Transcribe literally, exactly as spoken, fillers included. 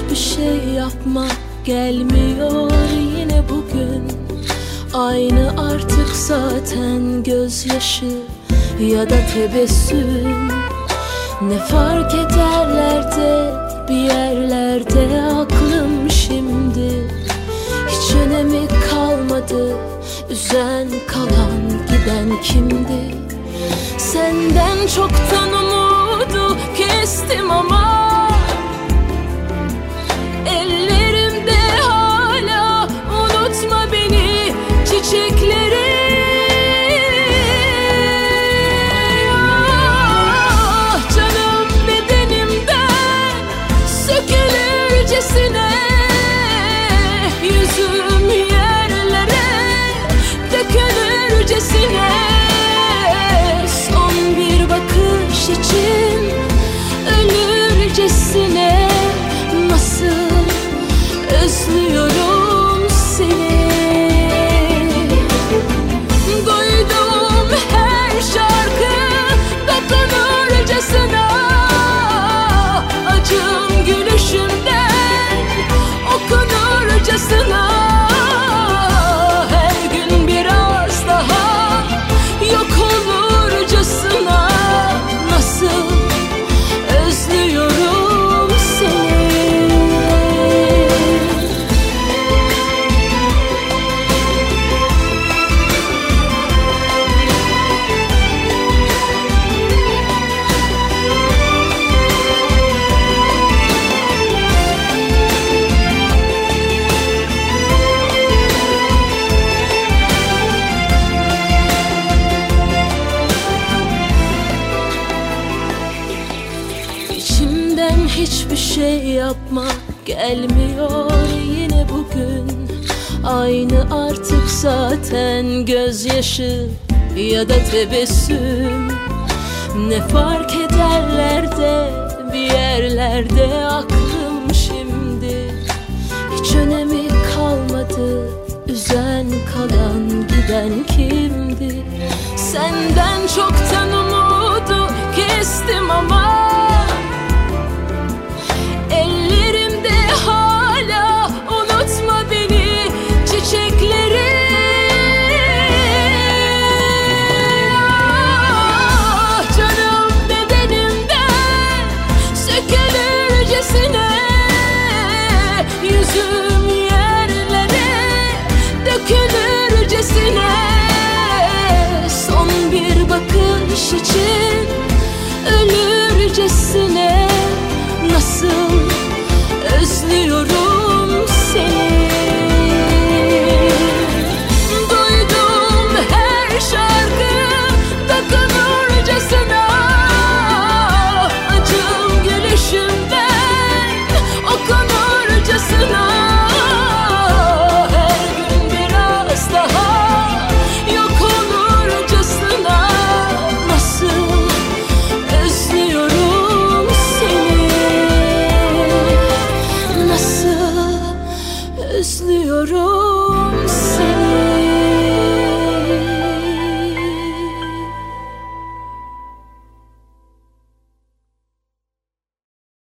hiçbir şey yapmak gelmiyor yine bugün. Aynı artık zaten gözyaşı ya da tebessüm. Ne fark ederler de bir yerlerde aklım şimdi. Hiç önemi kalmadı, üzen kalan giden kimdi? Senden çoktan umudu kestim ama ellerimde hala unutma beni çiçekleri. Ah, canım bedenimden sökülürcesine, yüzüm yerlere dökülürcesine. Son bir bakış için ölürcesine, nasıl özlüyorum seni. Duyduğum her şarkı dokunurcasına, acım gülüşümden okunurcasına. Her gün biraz daha yok olurcasına, nasıl özlüyorum seni. İçimden hiçbir şey yapmak gelmiyor yine bugün. Aynı artık zaten gözyaşı ya da tebessüm. Ne fark ederler de bir yerlerde aklım şimdi. Hiç önemi kalmadı, üzen kalan giden kimdi? Senden çoktan umudu kestim ama ellerimde hala unutma beni çiçekleri. Ah, canım bedenimden sökülürcesine, yüzüm yerlere dökülürcesine. Son bir bakış için ölürcesine, nasıl özlüyorum seni. Duyduğum her şarkı dokunurcasına, acım gülüşümden okunurcasına. Her gün biraz daha yok olurcasına, nasıl özlüyorum seni. Nasıl özlüyorum